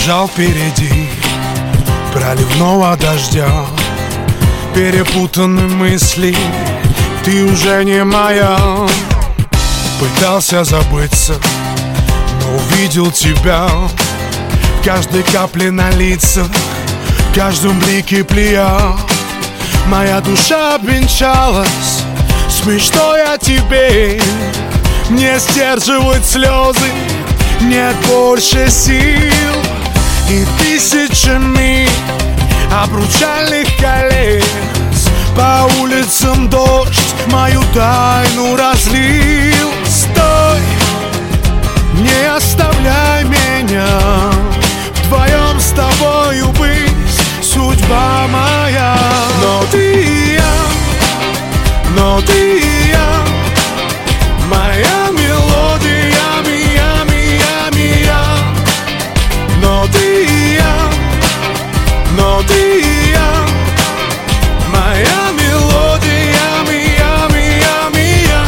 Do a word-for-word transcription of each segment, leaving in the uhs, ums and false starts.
бежал впереди проливного дождя. Перепутаны мысли, ты уже не моя. Пытался забыться, но увидел тебя в каждой капле на лицах, в каждом блике плея. Моя душа обвенчалась с мечтой о тебе. Мне сдерживать слезы нет больше сил. И тысячами обручальных колец по улицам дождь мою тайну разлил. Стой, не оставляй меня, вдвоем с тобою быть судьба моя. Но ты и я, но ты и я, моя мелодия, мия, мия, мия. Но ты и я, но ты и я, моя мелодия, мия, мия, мия.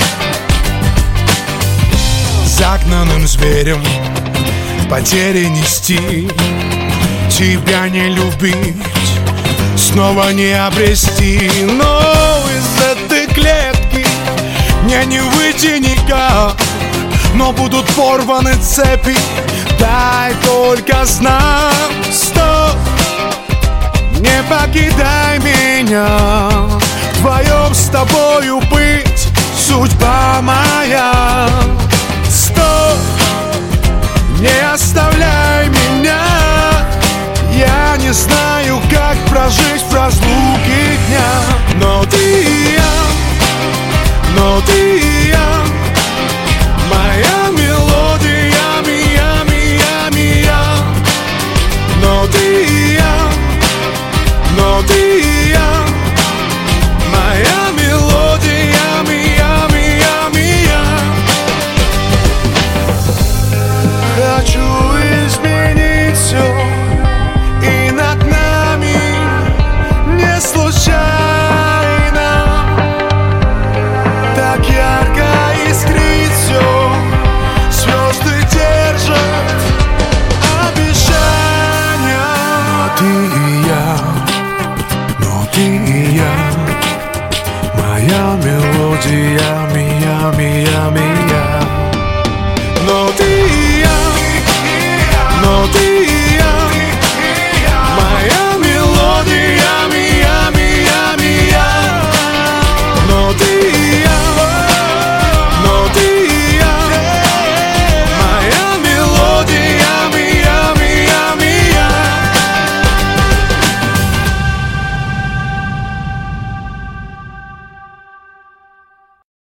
Загнанным зверем потери нести, тебя не любить, снова не обрести. Но из этой клетки мне не выйти никак, но будут порваны цепи, дай только знак. Стоп, не покидай меня, вдвоем с тобою быть судьба моя. Стоп, не оставляй меня, я не знаю, как прожить в разлуке дня. Но ты